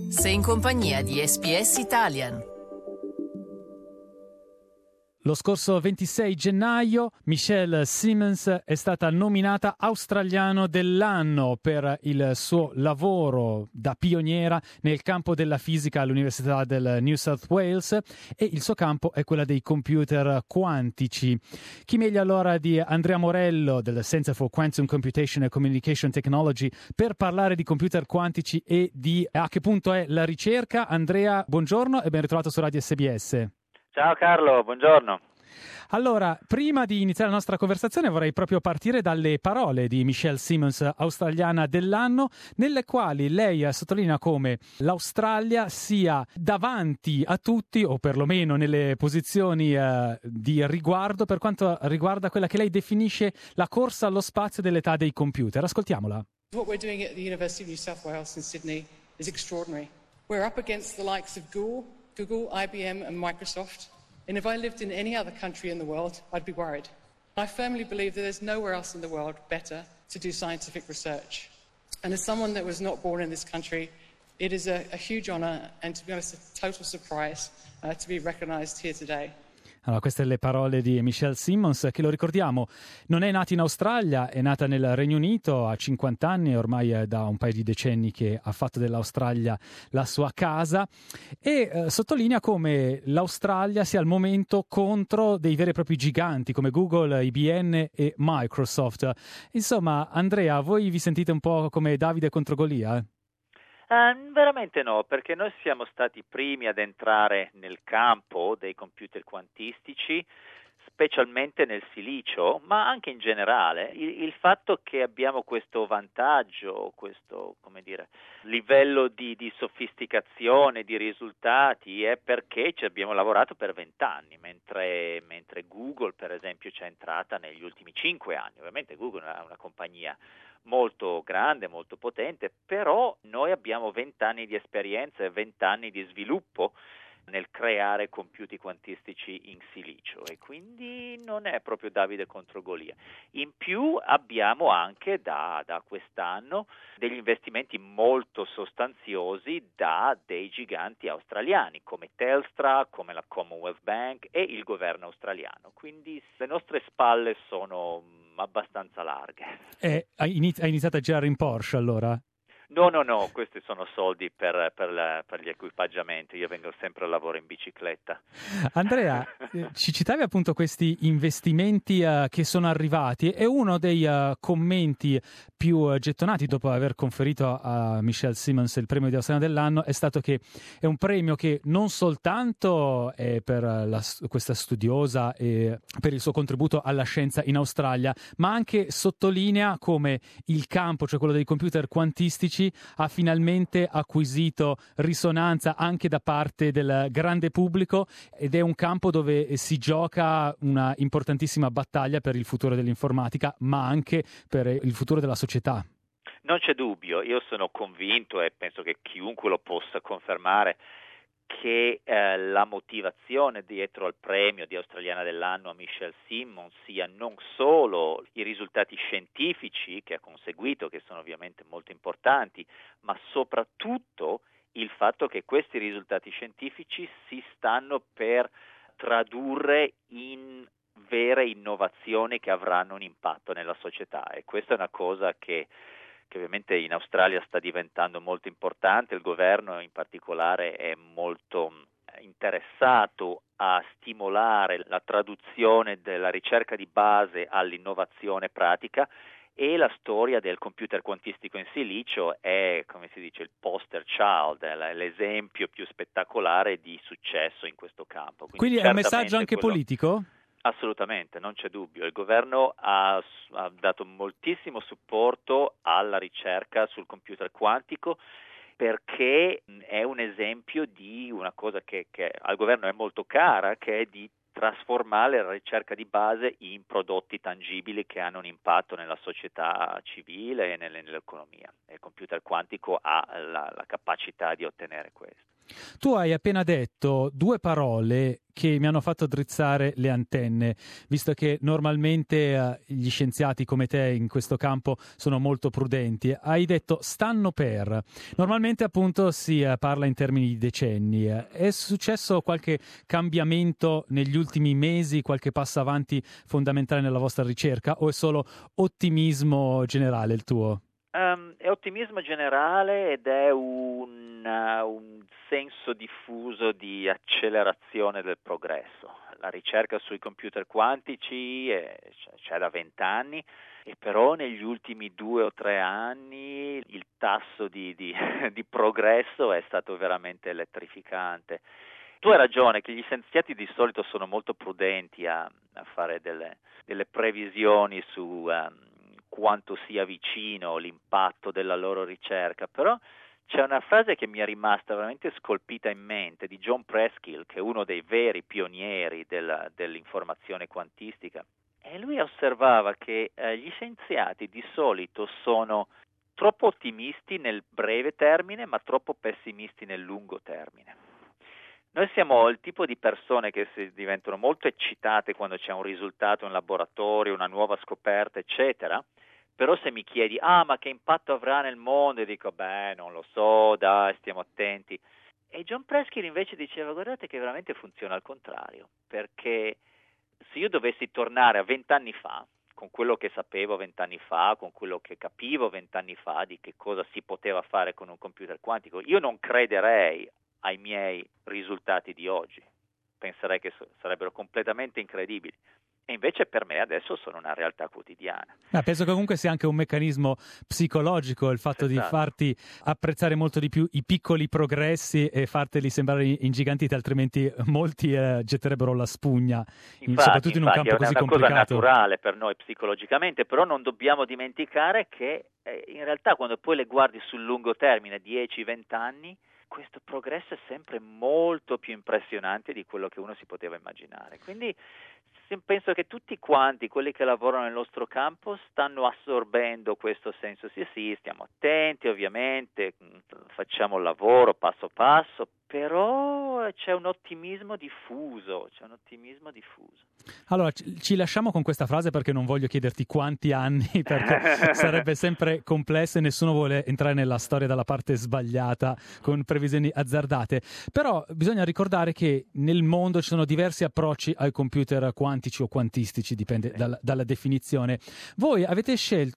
Sei in compagnia di SPS Italian. Lo scorso 26 gennaio Michelle Simmons è stata nominata Australiano dell'anno per il suo lavoro da pioniera nel campo della fisica all'Università del New South Wales, e il suo campo è quella dei computer quantici. Chi meglio allora di Andrea Morello del Center for Quantum Computation and Communication Technology per parlare di computer quantici e di a che punto è la ricerca. Andrea, buongiorno e ben ritrovato su Radio SBS. Ciao Carlo, buongiorno. Allora, prima di iniziare la nostra conversazione vorrei proprio partire dalle parole di Michelle Simmons, australiana dell'anno, nelle quali lei sottolinea come l'Australia sia davanti a tutti, o perlomeno nelle posizioni di riguardo per quanto riguarda quella che lei definisce la corsa allo spazio dell'età dei computer. Ascoltiamola. What we're doing at the University of New South Wales in Sydney is extraordinary. We're up against the likes of Google, IBM and Microsoft. And if I lived in any other country in the world, I'd be worried. I firmly believe that there's nowhere else in the world better to do scientific research. And as someone that was not born in this country, it is a huge honour and, to be honest, a total surprise to be recognised here today. Allora, queste le parole di Michelle Simmons, che lo ricordiamo, non è nata in Australia, è nata nel Regno Unito a 50 anni, ormai è da un paio di decenni che ha fatto dell'Australia la sua casa, e sottolinea come l'Australia sia al momento contro dei veri e propri giganti come Google, IBM e Microsoft. Insomma, Andrea, voi vi sentite un po' come Davide contro Golia? Veramente no, perché noi siamo stati i primi ad entrare nel campo dei computer quantistici, specialmente nel silicio, ma anche in generale. Il fatto che abbiamo questo vantaggio, questo, livello di sofisticazione, di risultati, è perché ci abbiamo lavorato per 20 anni, mentre Google, per esempio, ci è entrata negli ultimi 5 anni. Ovviamente Google è una compagnia molto grande, molto potente, però noi abbiamo 20 anni di esperienza e 20 anni di sviluppo nel creare computer quantistici in silicio, e quindi non è proprio Davide contro Golia. In più abbiamo anche da quest'anno degli investimenti molto sostanziosi da dei giganti australiani come Telstra, come la Commonwealth Bank e il governo australiano, quindi le nostre spalle sono abbastanza larghe. Hai iniziato a girare in Porsche allora? No, questi sono soldi per gli equipaggiamenti, io vengo sempre al lavoro in bicicletta. Andrea, ci citavi appunto questi investimenti che sono arrivati, e uno dei commenti più gettonati dopo aver conferito a Michelle Simmons il premio di Australia dell'anno è stato che è un premio che non soltanto è per questa studiosa e per il suo contributo alla scienza in Australia, ma anche sottolinea come il campo, cioè quello dei computer quantistici, ha finalmente acquisito risonanza anche da parte del grande pubblico, ed è un campo dove si gioca una importantissima battaglia per il futuro dell'informatica, ma anche per il futuro della società. Non c'è dubbio, io sono convinto, e penso che chiunque lo possa confermare, che la motivazione dietro al premio di Australiana dell'anno a Michelle Simmons sia non solo i risultati scientifici che ha conseguito, che sono ovviamente molto importanti, ma soprattutto il fatto che questi risultati scientifici si stanno per tradurre in vere innovazioni che avranno un impatto nella società, e questa è una cosa che ovviamente in Australia sta diventando molto importante. Il governo in particolare è molto interessato a stimolare la traduzione della ricerca di base all'innovazione pratica, e la storia del computer quantistico in silicio è, come si dice, il poster child, è l'esempio più spettacolare di successo in questo campo. Quindi è un messaggio anche politico? Assolutamente, non c'è dubbio. Il governo ha dato moltissimo supporto alla ricerca sul computer quantico, perché è un esempio di una cosa che al governo è molto cara, che è di trasformare la ricerca di base in prodotti tangibili che hanno un impatto nella società civile e nell'economia. Il computer quantico ha la capacità di ottenere questo. Tu hai appena detto due parole che mi hanno fatto drizzare le antenne, visto che normalmente gli scienziati come te in questo campo sono molto prudenti. Hai detto stanno per. Normalmente appunto si parla in termini di decenni. È successo qualche cambiamento negli ultimi mesi, qualche passo avanti fondamentale nella vostra ricerca, o è solo ottimismo generale il tuo? È ottimismo generale ed è un senso diffuso di accelerazione del progresso. La ricerca sui computer quantici c'è da 20 anni e però negli ultimi 2 o 3 anni il tasso di progresso è stato veramente elettrificante. Tu hai ragione che gli scienziati di solito sono molto prudenti a fare delle previsioni su quanto sia vicino l'impatto della loro ricerca, però c'è una frase che mi è rimasta veramente scolpita in mente di John Preskill, che è uno dei veri pionieri dell'informazione quantistica, e lui osservava che gli scienziati di solito sono troppo ottimisti nel breve termine ma troppo pessimisti nel lungo termine. Noi siamo il tipo di persone che si diventano molto eccitate quando c'è un risultato in laboratorio, una nuova scoperta, eccetera. Però se mi chiedi, ma che impatto avrà nel mondo? E dico, non lo so, dai, stiamo attenti. E John Preskill invece diceva, guardate che veramente funziona al contrario, perché se io dovessi tornare a 20 anni fa, con quello che sapevo 20 anni fa, con quello che capivo 20 anni fa di che cosa si poteva fare con un computer quantico, io non crederei ai miei risultati di oggi. Penserei che sarebbero completamente incredibili. E invece per me adesso sono una realtà quotidiana. Penso che comunque sia anche un meccanismo psicologico il fatto di farti apprezzare molto di più i piccoli progressi e farteli sembrare ingigantiti, altrimenti molti getterebbero la spugna, soprattutto in un campo così complicato. È una cosa naturale per noi psicologicamente, però non dobbiamo dimenticare che in realtà quando poi le guardi sul lungo termine, 10-20 anni, questo progresso è sempre molto più impressionante di quello che uno si poteva immaginare. Quindi penso che tutti quanti, quelli che lavorano nel nostro campo, stanno assorbendo questo senso. Sì, stiamo attenti ovviamente, facciamo il lavoro passo passo, però c'è un ottimismo diffuso. Allora, ci lasciamo con questa frase perché non voglio chiederti quanti anni, perché sarebbe sempre complesso e nessuno vuole entrare nella storia dalla parte sbagliata con previsioni azzardate. Però bisogna ricordare che nel mondo ci sono diversi approcci ai computer quantici o quantistici, dipende dalla definizione. Voi avete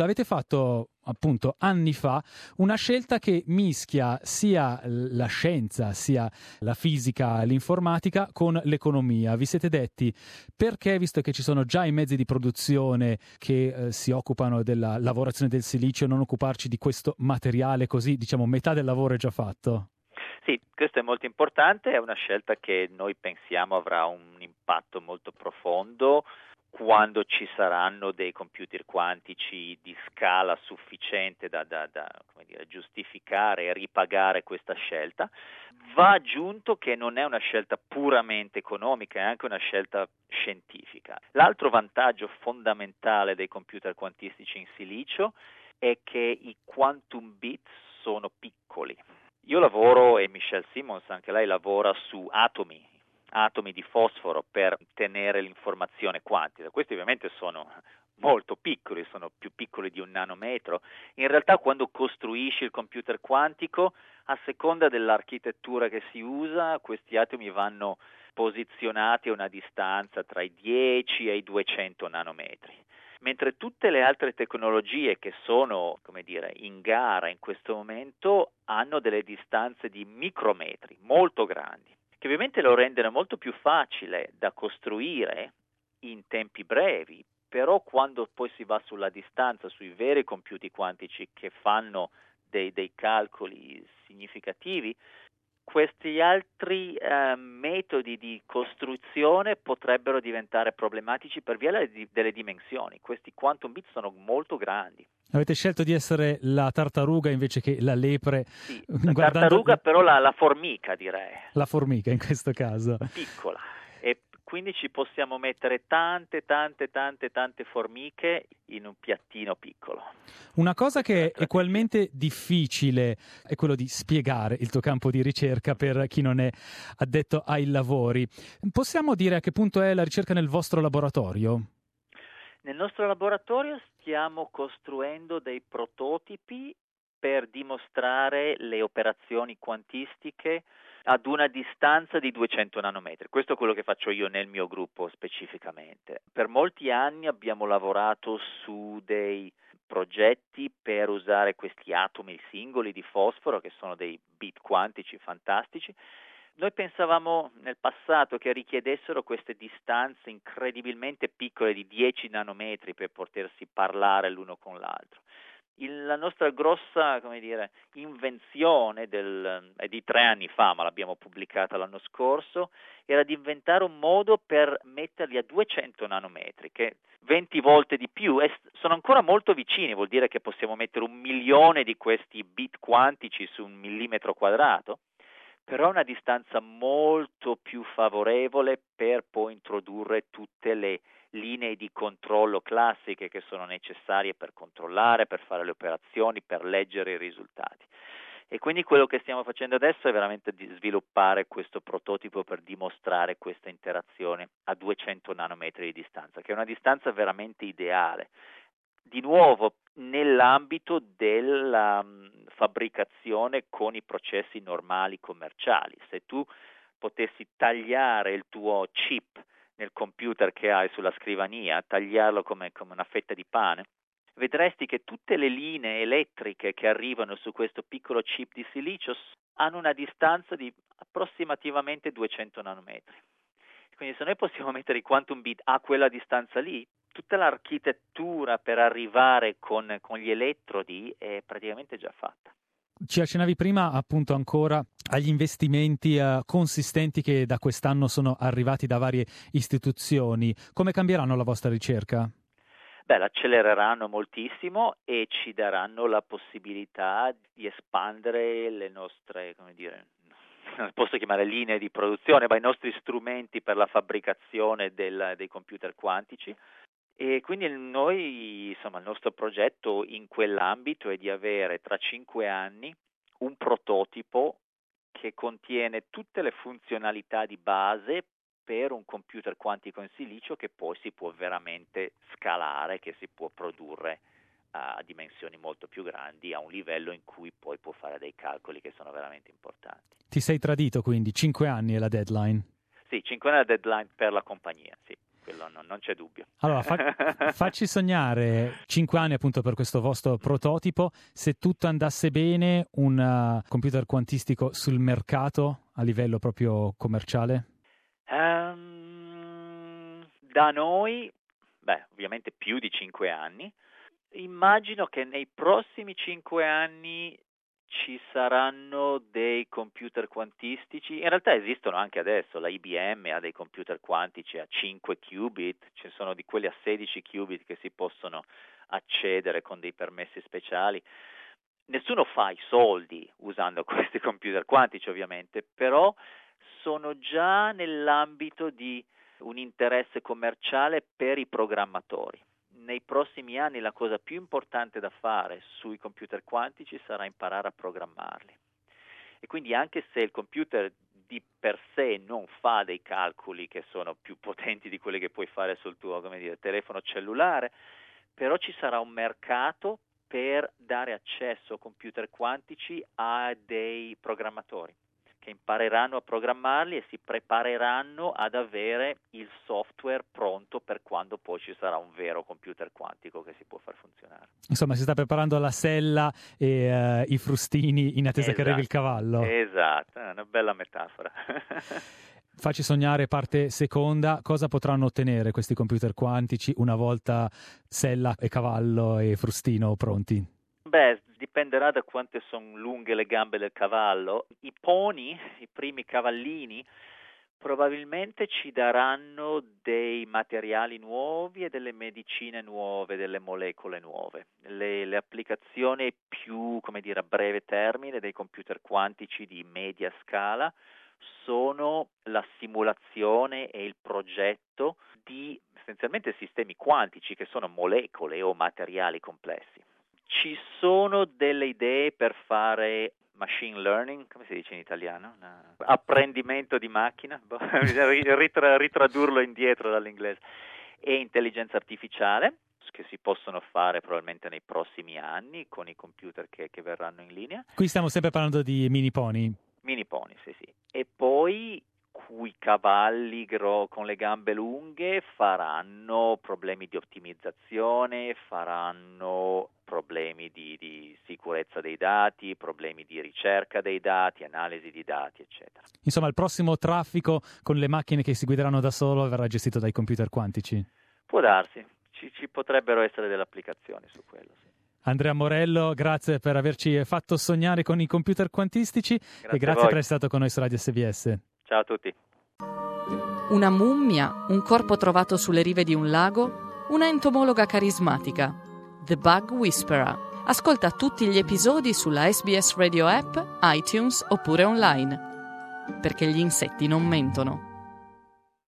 fatto appunto anni fa una scelta che mischia sia la scienza, sia la fisica, l'informatica con l'economia. Vi siete detti perché, visto che ci sono già i mezzi di produzione che si occupano della lavorazione del silicio, non occuparci di questo materiale, così diciamo metà del lavoro è già fatto? Sì, questo è molto importante, è una scelta che noi pensiamo avrà un impatto molto profondo quando ci saranno dei computer quantici di scala sufficiente da giustificare e ripagare questa scelta. Va aggiunto che non è una scelta puramente economica, è anche una scelta scientifica. L'altro vantaggio fondamentale dei computer quantistici in silicio è che i quantum bit sono piccoli. Io lavoro, e Michelle Simmons, anche lei lavora su atomi di fosforo per tenere l'informazione quantica. Questi ovviamente sono molto piccoli, sono più piccoli di un nanometro. In realtà quando costruisci il computer quantico, a seconda dell'architettura che si usa, questi atomi vanno posizionati a una distanza tra i 10 e i 200 nanometri. Mentre tutte le altre tecnologie che sono, in gara in questo momento hanno delle distanze di micrometri molto grandi, che ovviamente lo rendono molto più facile da costruire in tempi brevi, però quando poi si va sulla distanza, sui veri computer quantici che fanno dei calcoli significativi, questi altri metodi di costruzione potrebbero diventare problematici per via delle dimensioni. Questi quantum bit sono molto grandi. Avete scelto di essere la tartaruga invece che la lepre. Sì, la tartaruga però la formica, direi. La formica in questo caso. Piccola. E quindi ci possiamo mettere tante formiche in un piattino piccolo. Una cosa che è equalmente difficile è quello di spiegare il tuo campo di ricerca per chi non è addetto ai lavori. Possiamo dire a che punto è la ricerca nel vostro laboratorio? Nel nostro laboratorio stiamo costruendo dei prototipi per dimostrare le operazioni quantistiche ad una distanza di 200 nanometri. Questo è quello che faccio io nel mio gruppo specificamente. Per molti anni abbiamo lavorato su dei progetti per usare questi atomi singoli di fosforo, che sono dei bit quantici fantastici. Noi pensavamo nel passato che richiedessero queste distanze incredibilmente piccole di 10 nanometri per potersi parlare l'uno con l'altro. La nostra grossa, invenzione è di 3 anni fa, ma l'abbiamo pubblicata l'anno scorso, era di inventare un modo per metterli a 200 nanometri, che 20 volte di più, e sono ancora molto vicini, vuol dire che possiamo mettere 1 milione di questi bit quantici su 1 millimetro quadrato, però è una distanza molto più favorevole per poi introdurre tutte le linee di controllo classiche che sono necessarie per controllare, per fare le operazioni, per leggere i risultati. E quindi quello che stiamo facendo adesso è veramente di sviluppare questo prototipo per dimostrare questa interazione a 200 nanometri di distanza, che è una distanza veramente ideale. Di nuovo, nell'ambito della fabbricazione con i processi normali commerciali. Se tu potessi tagliare il tuo chip nel computer che hai sulla scrivania, tagliarlo come una fetta di pane, vedresti che tutte le linee elettriche che arrivano su questo piccolo chip di silicio hanno una distanza di approssimativamente 200 nanometri. Quindi se noi possiamo mettere i quantum bit a quella distanza lì, tutta l'architettura per arrivare con gli elettrodi è praticamente già fatta. Ci accennavi prima appunto ancora agli investimenti consistenti che da quest'anno sono arrivati da varie istituzioni. Come cambieranno la vostra ricerca? L'accelereranno moltissimo e ci daranno la possibilità di espandere le nostre, non posso chiamare linee di produzione, ma i nostri strumenti per la fabbricazione dei computer quantici. E quindi noi, il nostro progetto in quell'ambito è di avere tra 5 anni un prototipo che contiene tutte le funzionalità di base per un computer quantico in silicio che poi si può veramente scalare, che si può produrre a dimensioni molto più grandi, a un livello in cui poi può fare dei calcoli che sono veramente importanti. Ti sei tradito quindi, 5 anni è la deadline? Sì, 5 anni è la deadline per la compagnia, sì. Quello non c'è dubbio. Allora, facci sognare 5 anni appunto per questo vostro prototipo. Se tutto andasse bene, un computer quantistico sul mercato a livello proprio commerciale? Da noi, ovviamente più di 5 anni. Immagino che nei prossimi 5 anni ci saranno dei computer quantistici, in realtà esistono anche adesso, la IBM ha dei computer quantici a 5 qubit, ci sono di quelli a 16 qubit che si possono accedere con dei permessi speciali. Nessuno fa i soldi usando questi computer quantici ovviamente, però sono già nell'ambito di un interesse commerciale per i programmatori. Nei prossimi anni la cosa più importante da fare sui computer quantici sarà imparare a programmarli. E quindi anche se il computer di per sé non fa dei calcoli che sono più potenti di quelli che puoi fare sul tuo, telefono cellulare, però ci sarà un mercato per dare accesso a computer quantici a dei programmatori che impareranno a programmarli e si prepareranno ad avere il software pronto per quando poi ci sarà un vero computer quantico che si può far funzionare. Insomma, si sta preparando la sella e i frustini in attesa che arrivi il cavallo. Esatto, è una bella metafora. Facci sognare parte seconda. Cosa potranno ottenere questi computer quantici una volta sella e cavallo e frustino pronti? Dipenderà da quante sono lunghe le gambe del cavallo. I pony, i primi cavallini, probabilmente ci daranno dei materiali nuovi e delle medicine nuove, delle molecole nuove. Le applicazioni più, a breve termine dei computer quantici di media scala sono la simulazione e il progetto di essenzialmente sistemi quantici che sono molecole o materiali complessi. Ci sono delle idee per fare machine learning, come si dice in italiano? Apprendimento di macchina, bisogna ritradurlo indietro dall'inglese, e intelligenza artificiale, che si possono fare probabilmente nei prossimi anni con i computer che verranno in linea. Qui stiamo sempre parlando di mini pony. Mini pony, sì. E poi cui cavalli con le gambe lunghe faranno problemi di ottimizzazione, faranno problemi di sicurezza dei dati, problemi di ricerca dei dati, analisi di dati, eccetera. Insomma, il prossimo traffico con le macchine che si guideranno da solo verrà gestito dai computer quantici? Può darsi, ci potrebbero essere delle applicazioni su quello, sì. Andrea Morello, grazie per averci fatto sognare con i computer quantistici e grazie per essere stato con noi su Radio SBS. Ciao a tutti. Una mummia, un corpo trovato sulle rive di un lago, una entomologa carismatica. The Bug Whisperer. Ascolta tutti gli episodi sulla SBS Radio App, iTunes oppure online. Perché gli insetti non mentono.